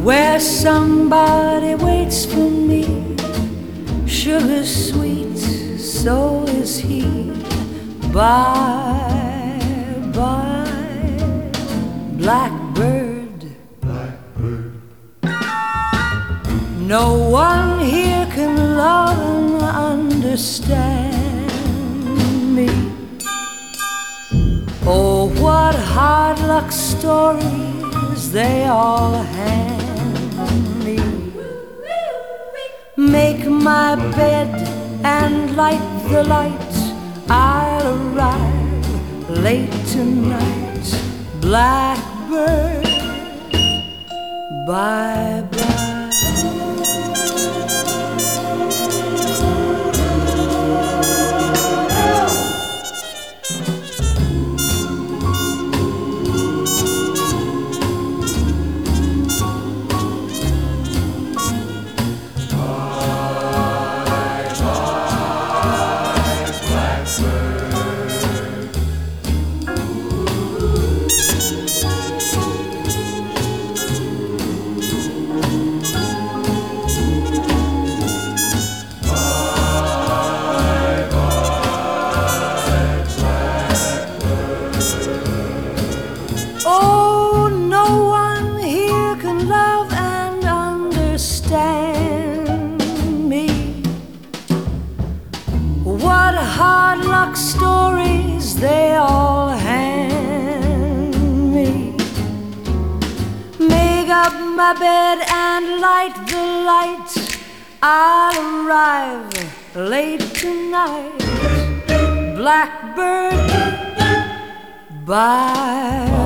where somebody waits for me. Sugar sweet, so is he. Bye, bye, blackbird. Blackbird. No one here can love and understand me. Oh, what hard luck stories they all hand me. Make my bed and light the light. I'll arrive late tonight. Blackbird, bye-bye. Oh, no one here can love and understand me. What hard luck stories they all hand me. Make up my bed and light the light. I'll arrive late tonight. Blackbird, bye.